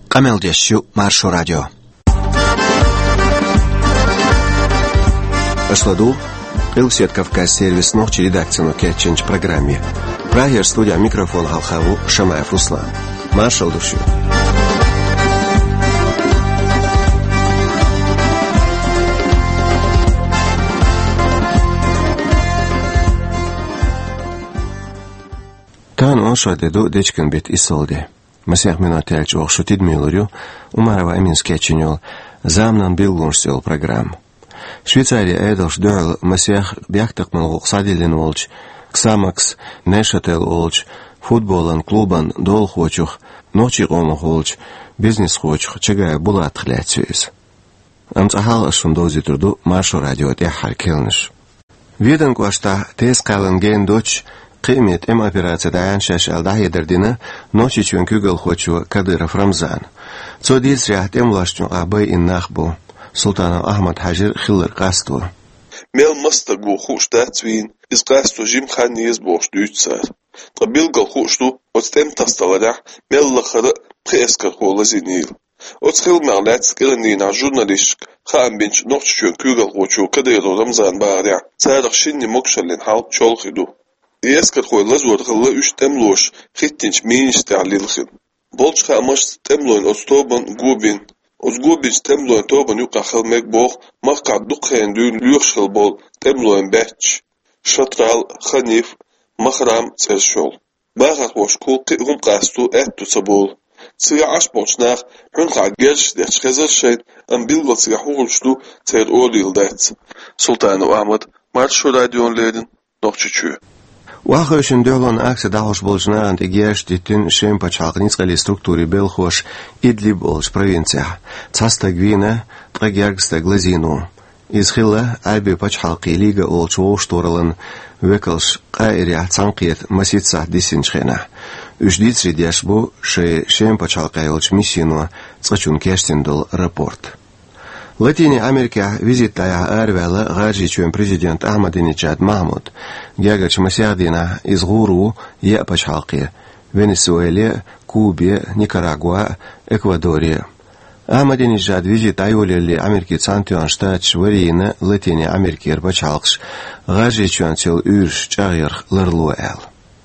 Qameldeshu Marsho Radio. Ашладу Илсет Кавказ сервис ночи редакцию кетченч программе. Прагер студия микрофон Алхаву Шамаев Руслан. Маршал душу. Тан ошадеду дечкен бит исолде. Масях минутелч охшутид милурю, умарава эмин скетченюл, замнан билгуншсел программ. Швейцария эдалш дёрл масях бяхтак мал садилин олч, ксамакс, нешател олч, футболан, клубан, дол хочух, ночи омах олч, бизнес хочух, чагая булат хляцюис. Амцахал ашундози турду Маршо радио дяхар келниш. Виден квашта тез калын ген доч, قيمة операция دعان شاش الدعية دردنا نوشي چون كوغل خوچو كديرف رمزان تو ديس ريحت املاشتون قابي الناخبو سلطان أحمد حجر خلر قاستو ميل مستقو خوش داتوين إز قاستو جيم خاني يزبوش دوتسار قبيلغل خوشتو وستم تستوالح ميل لخرق بخيسكر خولا زينيل وتخيل معلات سكرنين جورناليشك خان بنش نوشي چون كوغل خوچو كديرو رمزان بارع تارخ شيني مكشلين حال چولخدو يسكر خوي لزور غلا üç temloş xittinç ministe alilxin. Bolç xamaş temloyn ostoban gubin. Os gubin temloyn toban yuqa xilmek boq maqqa duqen dün lüxşil bol temloyn bech. Şatral xanif mahram tserşol. Bağat boş kulqi rum qastu ettu sabol. Tsiga aş bolçnaq hunqa gerş dech xezar şey am bilgol tsiga hurulştu tser olildat. Sultan Ahmad Marsho radio'nlerin noqçuçu. Wachöchen dörlon akse dahosh bolchna ant egesh ditin shem pachaqnitsqali strukturi belkhosh Idlib olch provincia. Tsasta Gvina tragergsta glazino. Izkhilla albi pachaqi liga olch oshtorlan vekelsh qairi atsanqiyat masitsa disinchkhena. Ujditzri diashbu shem pachaqi olch misino tsachun kerstindol raport. Латине Америка визитая арвела гажичуем президент Ахмадиничад Махмуд, гягач масядина из Гуру, Япачалки, Венесуэле, Кубе, Никарагуа, Эквадоре. Ахмадиничад визитаюлили Америки Цантюан штат Шварина, Латине Америки Рбачалкш, гажичуан цел Юж Чагир Лерлуэл.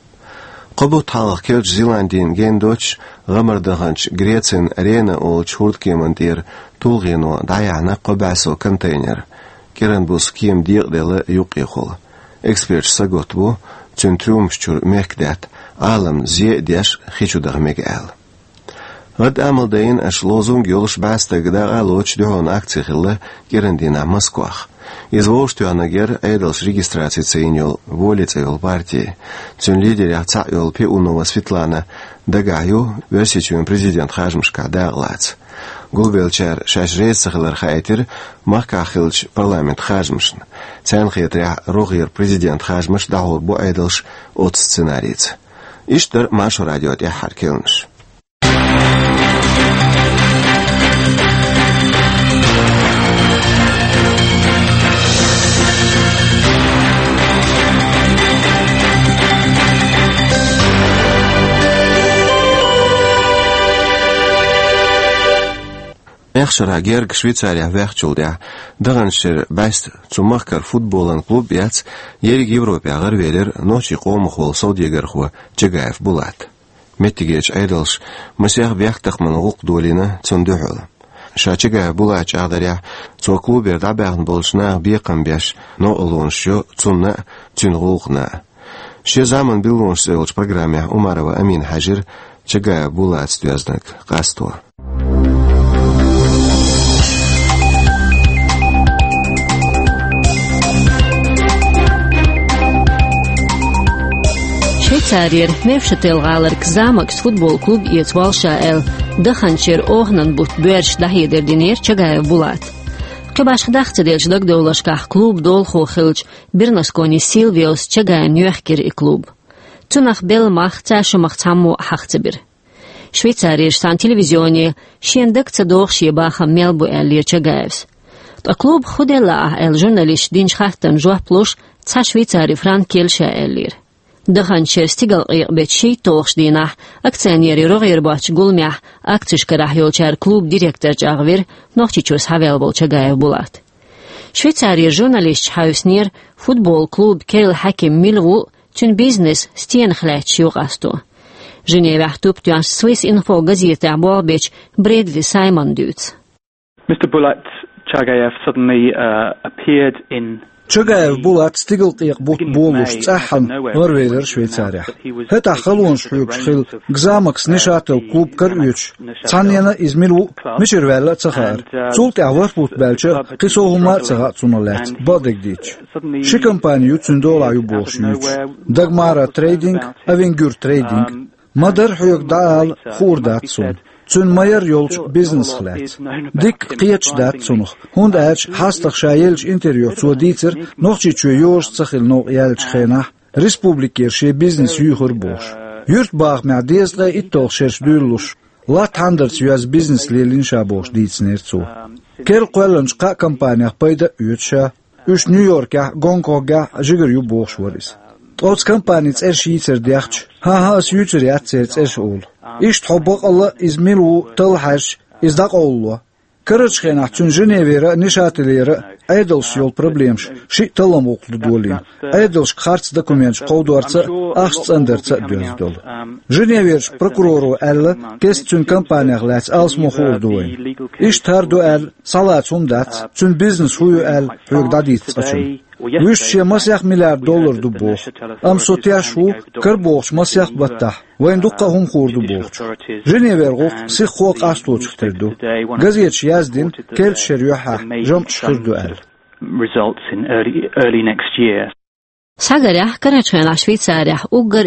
قبوط حلق كيلش زيلاندين جيندوش غمردغنش غريتسن أرينا أول شهود كيمانتير تولغينو دايعنا قبعسو كنتينر كيرن بوس كيم ديق ديلا يوقيخول اكسبيرش ساقوت بو تنتروم شجور ميكدات عالم زي ديش خيشو دغ ميقال غد عمل دين اش لوزون جولش باستق دا غالوش دهون اكتي خلا كيرن دينا مسكوخ Изволшту анагер эйдалш регистрации цейнил волицевил партии. Цун лидер цаил Пеунова Светлана Дагаю версичуем президент Хажмшка Даглац. Гулбелчар шашрейцахлар хайтер махкахилч парламент Хажмшн. Цянхетря рогир президент Хажмш дагур бу эйдалш от сценариц. Иштер Маршо радио дяхар келнш. Эхшера герг Швейцария вехчулдя. Даганшер баст цумахкар футболан клуб яц ериг Европе агар велер ночи қомхол саудиегерху Чагаев булат. Меттигеч айдалш масях вяхтахман гук долина цундухул. Шачага булач адаря цо клубер дабагн болшна бекамбяш но олоншо цунна цунгулхна. Ше заман билоншселч программе Умарова Амин Хажир Чага булат стязнак qasто. Швейцария мевшател галарк замакс футбол клуб иетвалша эл даханчер огнан бут бёрш дахидер динер Чагаев булат. Кебаш дахцеделч дагдолашках клуб долхо хилч Бирнаскони Силвиос Чагая нюхкер и клуб. Цунах бел мах цашумах цаму хахцебир. Швейцария сан телевизионе шендак цадох шебаха мелбу элир Чагаевс. Та клуб худела эл журналист динч хахтан жуах плош ца Швейцария франк келша элир. Дыханчер стигал бетшей толшдинах, акционери рогербач гулмях, акцишкарах йолчар клуб директор жагвер, нохчичус хавел болчагаев булат. Швейцария журналист хауснер, футбол клуб Керл Хаким Милгу, тюн бизнес стен хлеч югасту. Женевах туп тюанш Swiss Info газеты Абуалбеч Бредли Саймон Дюц. Mr. Bulat Chagayev suddenly appeared in Чагаев Булат стигал قيق بوت بولوش تساحن غرويلر شويцария. هتا خلون شحيب شخيل гзамакс нишател клуб карюч. Цаньяна измилу мишервелла цахар. Цулт авар бут белче кисогума цага цуналет. Бадегдич. Ши компанию цундолаю бошюч. Дагмара трейдинг, авенгюр трейдинг. Мадар хуйк даал хурдат цун. Цун майер йолч бизнес хлет. Дик қиеч дат цунух. Хунд ач хастах шаелч интерьер цудицер, нохчи чуйош цахил нох ялч хена. Республикер ше бизнес юхор бош. Юрт бах мядезла и тох шерш дюрлуш. Лат хандерц юаз бизнес лелин шабош дицнер цу. Кер қуэлэнч қа компаниях пайда ютша. Уш Нью-Йорка, Гонконга жигер ю бош варис. Тоц компаниц шийцер дяхч. Ха сютер ятцерц ол. Ишт хоббак Allah измилу талхаш издак оллу. Кырыч хена чун Женевера нишателери айдалш йол проблемш. Ши талам оклу долин. Айдалш харц документш қаудуарца ахш цандерца дözdol. Женеверш прокурору әлі кес чун компаниях ләц алс мохол дуин. Ишт харду әл салат сумдац чун бизнес хую әл хүйгдадиц ачун. $100 миллиард ду бох. Ам сотяшу кыр бохш масях баттах. Вайндукка хум хурду бохч. Женевергук сих хуак астуч терду. Газет яздин келт шерюха жом шхирду әл. Results in early next year. Сагарях карачена Швейцария угар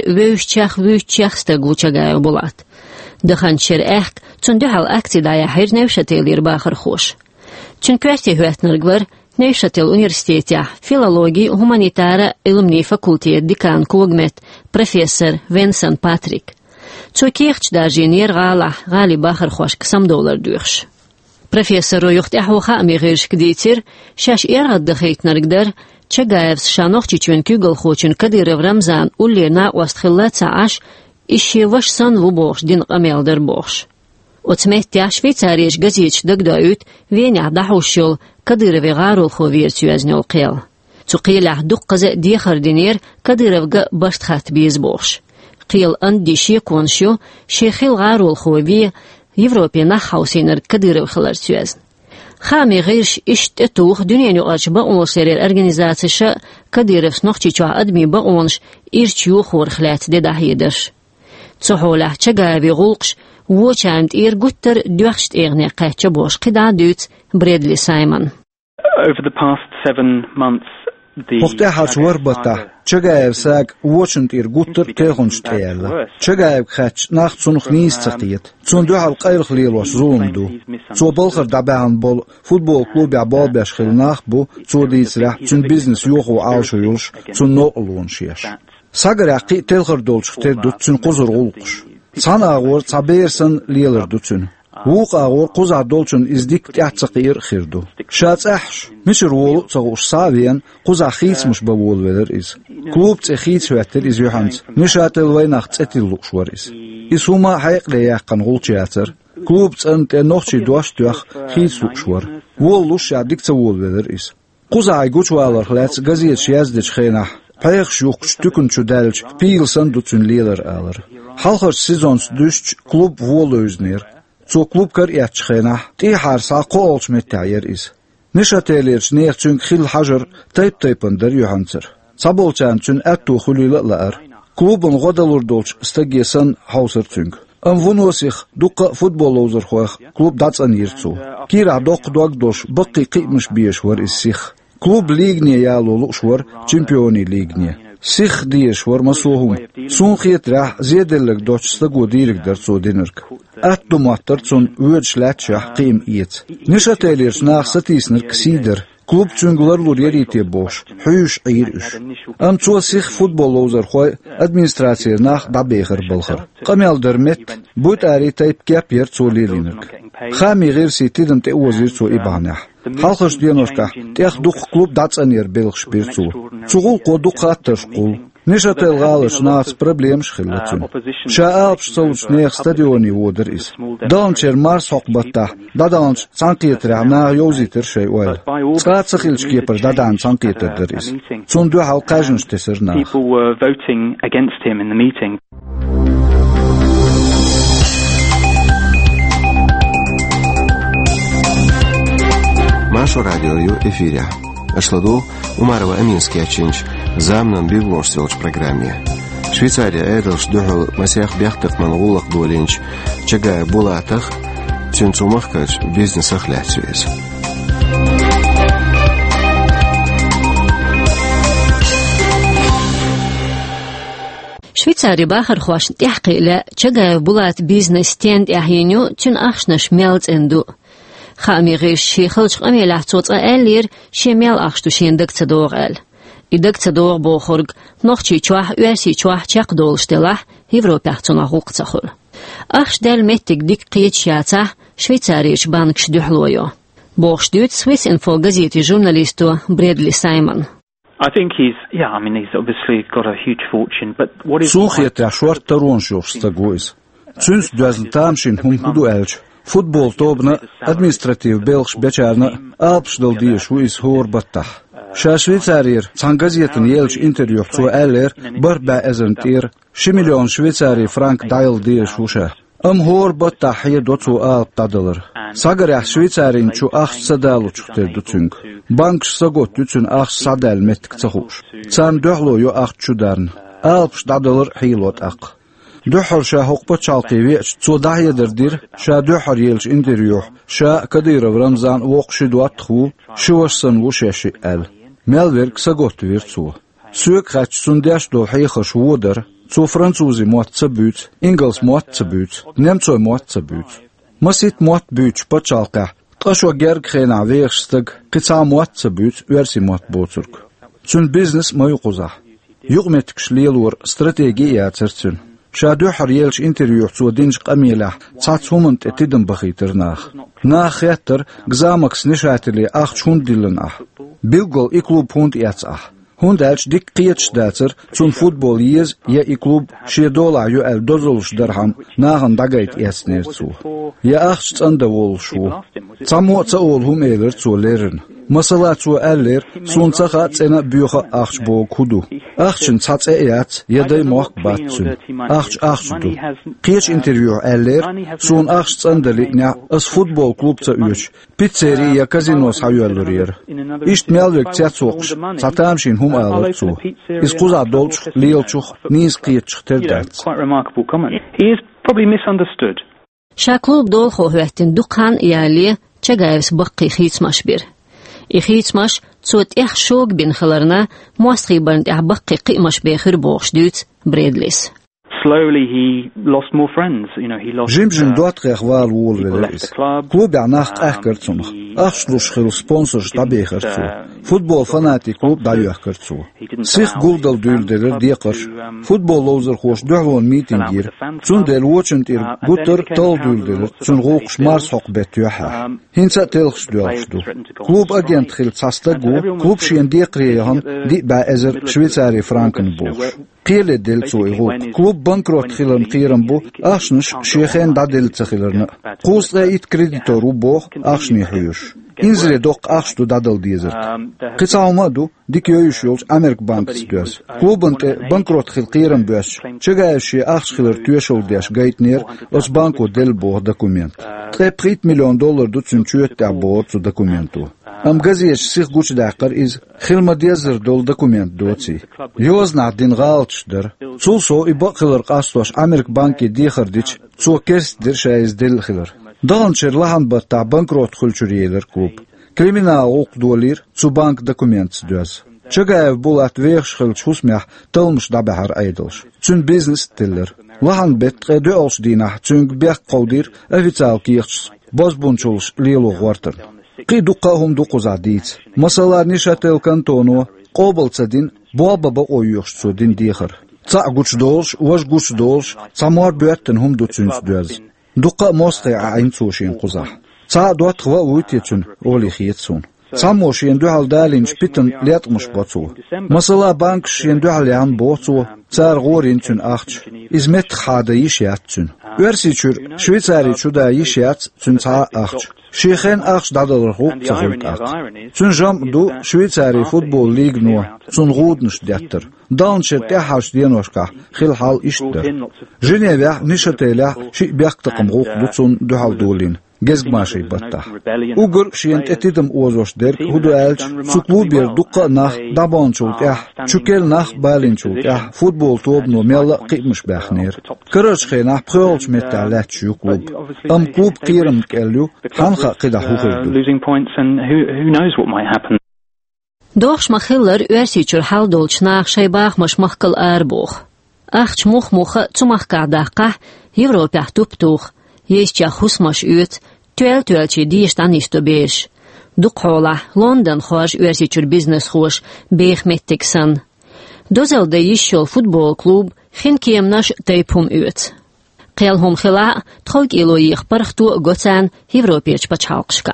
вüççах стагу чагаю булат. Дыханчер эхк цундухал актидая хир невшателер бахыр хош. Чунквести хüetnergvar Neuchâtel Universitetia, Filologie Humanitare Ilumni Facultet Dekan Kogmet, Professor Vincent Patrick. Цокехч дажинер غالي باخر خوش كسم دولار دوخش. Professor رويخت احوخا اميغيرش كديتر شاش ايرغد دخيت نرقدر چگايفس شانوخ چيچون كيگل خوچن كدير رمزان اولينا واستخلات ساعش اشي وش سن وبوخش دين قميل در بوخش. Отсметя Швейцарияш газетч дагдают веня дахушил Кадырове гарул ховирцю азнёл қел. Цуқилах дуққаза дихар динер Кадыровга баштхат безбош. Қил андиши коншу шехил гарул хови Европе нахаусинер Кадыров хиларцю азн. Хами гирш иштетух дюненю ачба онлсерер организацияша Кадыров снохчичуа адми ба онш ирчу хорхлят дедахидерш. Цухолах чагави гулқш وچند گوتر دوخشت ایغنی قهچه باش قدا دوت بریدلی سایمن. Over the past 7 months, وقتی حجور بتا چگایر ساگ وچند گوتر تیخونش تیاله. چگایر خچ نخ چونخ نیست تقیت. چون دو حال قیل خلیل واش ظلم دو. چو بالخر دبان بال فوتبال کلوب عبال بیش خیل نخ بو چو دیسره چون بیزنس یوخ و عالش یوش چون نقلون شیش. ساگر عقی تلخر دولش تر دو چون قزر غلقش. San ağır sabirsin liyeler duçun. Vuq ağır quza dolçun izdik tiatsaqir xirdu. Şats ahş. Misir wol çağuş saviyen quza xitsmiş bavol veler iz. Klub tsxits vetter iz yuhans. Nishatel vaynaq tsetil luqshwar iz. Isuma hayqle yaqan gulçyatsar. Klub tsant nochchi duash duach xits luqshwar. Wol lush yadik tsawol veler iz. Quza ay guçwalar xlats gazet yazdich xenah. Payx shuq tükün çudalch pilsan duçun liyeler alır. Halkar sezons düşç klub wol özner. Ço klub kar yatchena ti harsa qoolch metayer is. Nishatelerch neerchun khil hajar taypandar yuhanser. Sabolchan chun attu khulilalar. Klubun godalur dolch stagesan hausertung. Am vunosich duqa futbollozer khoch klub datsan yirtsu. Kira doq dosh baqi qimish bieshwar is sich. Klub lignie yalolu shwar чемпиони lignie. Сих диеш вар масоhum. Sun khietrah zedellik dochsta godirek der zodinerk. Attomаттар цун үөчләтчә кыйм иет. Нишателерс нахсатиснер ксидер. Клуб чунгулар лурьерите бош. Хүйш айр үш. Амцо сих футболлозер хой администрация нах дабехер булхыр. Камелдер мет бут ари тайп капер цолилинерк. Хами герси тидем те озир цо ибанах. Халхыш деношка тех дух клуб дацанер белх шпирцу. Чугул кодук хаттыш кул. Нишател галыш нац проблем шхиллатун. Ша алпш солуч нех стадиони водер из. Даланчер Марс хокбатта. Дадаланч цанкиетер на йозитер шей ойл. Скацахилч кепер дадан цанкиетер дер из. Цун ду хал кажнш тесер нах. People were voting against him in the meeting. Машу радиою эфире. Ашладу Умарова Аминский очинч замнан бивлошсилч программе. Швейцария эдалш духал масях бяхтах манголах долинч, чагая булатах, цинцумахкач бизнесах ляцвиз. Швейцария бахар خوش تحقيق چگای بولات بیزنس تند احینو چون اخشنش ملت اندو. خاميغيش شيخلش قميلة توت قالير شمال أخشتو شيندك تدوغل. إدك تدوغ بوخرج نخشي چوح واسي چوح چق دولشتلاح هيفرو بحثنا حقوق تخل. أخش دل متك ديك قيد شاته شويتاريش بانكش دحلويو. بوخشدوت سويس انفو غازيتي جورناليستو بريدلي سايمون. I think he's obviously got a huge fortune, but what is... Suchiet ja short taronšos tagois. Cyns duazl tamšin hum hudu elč. Futbol tobna administratīv belx bečārna alpšdaldiešu iz horbatah. Šā Šveicarir cangazietin jelč intervju co eller barbā ezantir 1 miljon Šveicari frank daildiešu šā. Horbatah jedocu alp tadalar. Sagarjah Šveicarin ču sadālu čukter ducung. Banks sagot ducun sadāl metk cahuš. Can dohloju čudarn. Alpš tadalar hilot aq. دوحر شا حقوق تشالقي تو داهيه دردير شا دوحر يلش انتريوح شا كدير رمضان وقشدوات خو شوشسن وشاشي ال ملورك ساغوت ويرتو سوك خاچ سونداش دو حيخ شودر تو فرانسوزي موت تبوت انجلس موت تبوت نمتو موت تبوت مسيت موت بوت بتشالقه قشو جرج خينا ويرستك قصا موت تبوت ورسي موت بوترك تون بيزنس ما يقوزا يقمتكش ليلور استراتيجيه ترتن شادو حريلش انتريو تو دينج قميله صاتومنت اتدم بخيترناخ ناخيتر غزامكس نشاتلي اخ شوندلناخ بيلغول اكلوب هوند ياتساخ هوندالش ديك قيتش داتر تون فوتبول يز يا اكلوب $1 يو ال دوزولش درهم ناغن داغيت ياسنيرتو يا اخ صندول شو صامو تصول هم ايلر تو ليرن مسألة تو ألير سونتها تنا بيوخا أخش بو كودو أخشن تات إيات يدي موك باتسون أخش دو قيش انتريو ألير سون أخش تندلي نا أس فوتبول كلوب تأوش بيتسيري يا كازينوس حيوالورير إشت مالوك تياتسوقش تاتامشين هم آلتسو إسقوزا دولش ليلشوخ نيز قيتش تردات شا كلوب دول خوهوهتن دوقان إيالي چگايس بقي خيت مشبير إخيتماش صوت شوق بين خلرنا موسخي برنت بقي قيمش بيخر بوخشدوت بريدليس. Slowly he lost more friends, he lost Jim dort rechtwal wol welis. Klub ja nacht achkertsun. Achschluss khil sponsors dabegertsu. Football fanatic klub dayegertsu. Sich guldal dulder diekers. Football loser khosh duwon meeting hier. Zun del watchent ir gutter tal dulder. Zun roks mars hok betuha. Hinsa telgs duwstu. Klub agent khil tsastagu. Klub shien diekrihan di ba ezer Schweizari frankenbuch. قيل دلتو يغوك كلوب بانكروت خيلن قيرن بو أخشنش شيخين دا دلت خيلرن قوس غايت كريديتور وبوخ أخشني حيوش إنزلي دوق أخشتو دادل ديزرت قصاو مادو ديك يوش يولش أمريك بانك تدوز كلوبنت بانكروت خيل قيرن بوش چگايشي أخش خيلر توشول ديش غايت نير أس بانكو دل بوخ دكومنت $3 مليون دو تسنچوت دا بورتو دكومنتو أم غازيش سيخ غوش داقر إز خيلما ديزر دول دكومنت دوتي يوزنا دين غالتش در سولسو إباقلر قاستوش أمريك بانكي ديخر ديش سو كيست در شايز دل خيلر دانشر لحن بطا بانكروت خلچوريلر كلوب كريمينال اوق دولير سو بانك دكومنت دوز چگايف بولات ويخش خلچ حسميح تلمش دابهر ايدلش چون بيزنس تلر لحن بيت قيدو أولش دينح چونك بيخ قودير أفيتال كيخش بوزبونچولش ليلو غورتر قيدوقاهم دوقوزا ديت مسالار نشاتل كانتونو قوبل تدين بوابا اويوش دين ديخر تا غوش دولش واش غوش دولش سامور بيتن هم دوتسنس دوز دوقا موستي عين سوشين قزا تا دوت خوا ويتيتون اولي خيتسون Samošien duhal dēliņš pitan lietmuš bocu. Masalā bankšien duhal jān bocu, cēr goriņķun ahč, izmet xāda išjātčun. Versičur Švicāri čudā išjāts cun cā ahč. Šīxen ahč dadalr hūp cahult ahč. Cun žam du Švicāri futbol līg no cun gūdnuš djattar. Dalnčer tēhāš dienoškā xil hal ištar. Ženevjā nišatēļā šī bjaqtaqam gūqdu cun duhal dūlin. Gezgmaşy batta. Ugur şient etidim ozoş derk hudu elç suklubir dukka nah dabançult ya çukel nah balinçult ya futbol tobnu mella qitmiş baxner. Kırıçxı nah pxolç metalat şu klub. Am klub qirim kellu hanqa qida huqurdu. Losing points and who knows what might happen. Dox maxiller uersichur haldolch nach shaybach mach machkal arboch. Achch muxa tsumachkadaqa Европа tuptuch. Yeşça husmaş üt, tüelçi diyiştan isto beş. Duqola, London xoş üersichur business xoş, beğmettiksan. Dozelde yişol futbol klub, xinkiyemnaş teypum üt. Qelhum xila, txog ilo yixparxtu gocan Европеч pachalqşka.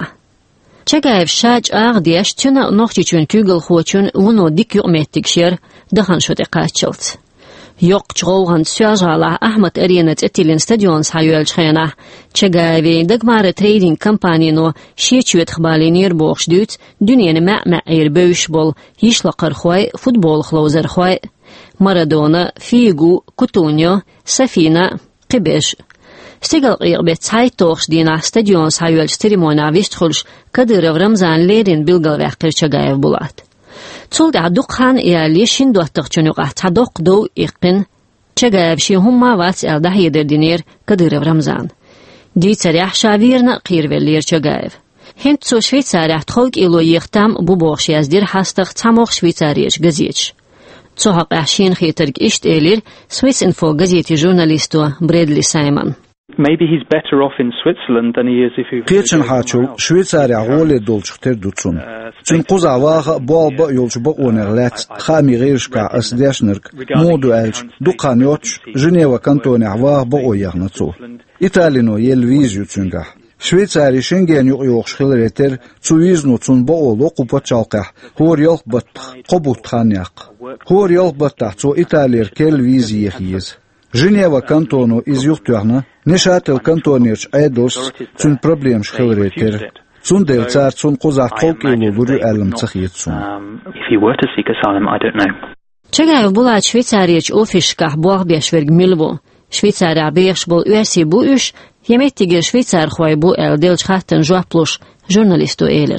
Çagaev şaç ağ diyeş tüna noxçiçün kügül xoçun uno dik yuqmettikşer, dahan şote qaçılt. Yok çolğan söjala Ahmet Arenet etilin stadion sayölçxena. Çagaevi dagmara trading kampaniyano şeçüet xbalinir boxdüt, dünyeni ma'ir böş bol, yişlaqar xoy, futbol xlozar xoy. Maradona, Figu, Coutinho, Safina, Qibeş. Stigal qiyqbet saytox dina stadion sayölç ceremoniya vestxulş Kadyrov Ramzan lerin bilgalvaqir Çagaev bulat. Tsolda dukhan eali shindottaqchunuqa tadoqdo iqin Çagaev shi humma vats eldah yederdinir Kadyrov Ramzan. Ditsarah shavirna qirvelir Çagaev. Hentso Şveytsarah txog ilo yiqtam bu boğşyazdir hastaq tsamoq Şveytsariyech gazech. Tsohaq ahshin xeterg isht elir Swiss Info gazeti jurnalisto Bradley Simon. Maybe he's better off in Switzerland than he is if he... Qeçin haçul Şveytsariya gole dolçqter dutsun. Çün quzavağa bolba yolçuba onerlat xami g'irshka asdeshnirk modu elch duqanyoch Женева kantoni avaq ba oyaqnatsu. Italino yelvizyu çünga. Şveytsari Schengen yoq xilreter çuviznu çun ba olo qupachalqa. Hor yol bat qobut xanyaq. Hor yol batta çu Italier kelvizi yexiz. Женева kantonu izyuqtuaqna neshatel kantonirch aydos çün problem xilreter. Çün delçar çün quzaq qolqilu buru alim tsxiyetsun. If he were to seek asylum, I don't know. Çagaev bulat Şveytsariyech ofishkah boğbeşverg milvo. Şveytsariya beş bol üyesi bu üş, yemettige Şveytsar xoy bu el delçxatten joapluş jurnalisto elir.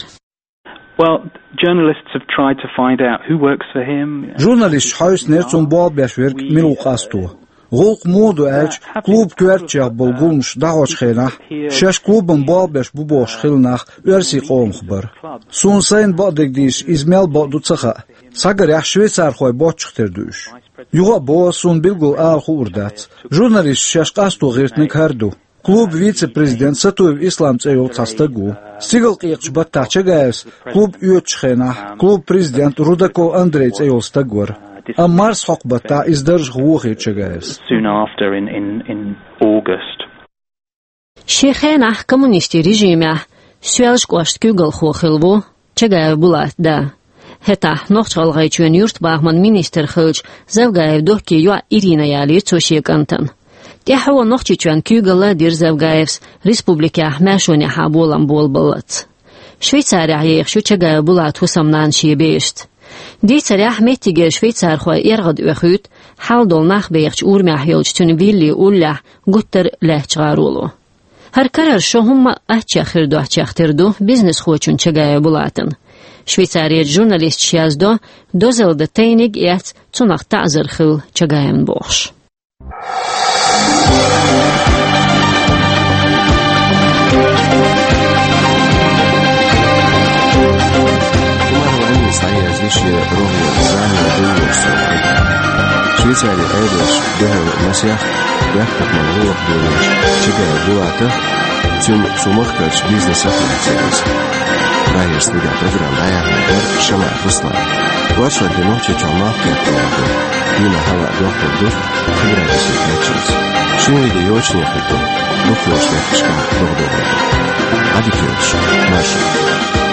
Well, journalists have tried to find out who works for him. Jurnalist hausner çün boğbeşverg milqastu. Gulq modu elç klub twertjaq bulgulmuş dağoçxena. Şaş klubun boğbeş bu boğşxilnaq üyesi qomxbar. Sun sayın badegdiş izmel badu tsaxa. Sagarah Şveytsar xoy boçxterduş. Yuğa bo sun bilgul ağu urdat. Jurnalist şaşqastu g'irtni kardu. Klub vice-prezident Satuyev İslam Tseyol tastagu. Stigal qiyqch batta Çagaevs klub üyetçxena. Klub prezident Rudakov Andrey Tseyol stagwar. Mars hoqbata izdarj g'uği Çagaevs. Soon after in August. Şexenah kommunisti rejimah süelş qoşt kügül xoxilvu Çagaev bulat da. Heta noqchalgayçön yurt bağman minister xilç Zavgaev dohki yo Irina yalir çoşekantan. Tehwa noqchichön kügüla dir Zavgaevs respublikah mashoni habolan bolbalat. Şveytsariya yaxşı Çagaev bulat husamnan şibeşt. Ditsarah mettige Şveytsar xoy ergad öxüt haldol naxbeğç urmah yolçtun villi ullah guttar lehçgarulu. Har karar şohumma ahçaxirdu ahçaxtirdu biznes xoçun Çagaev bulatın. Şveytsariya jurnalist şiyazdo dozelde teynig et çunaq ta'zir xil Çagaevn boğş. Şveytsariya aydaş dehav masiyah yaqtaq mağluq dolaş Çagaev bulata çün sumaqtaç biznes afiliatsiyas. Rayestliga program ayaqlar şama Ruslan. Vaşva denoche çalmaq yaptı. Dina hava doktordur. Xibradisi keçiz. Şimdi yoçnya xito. Doktorşla qışqa doğdu. Hadi görüş. Marş.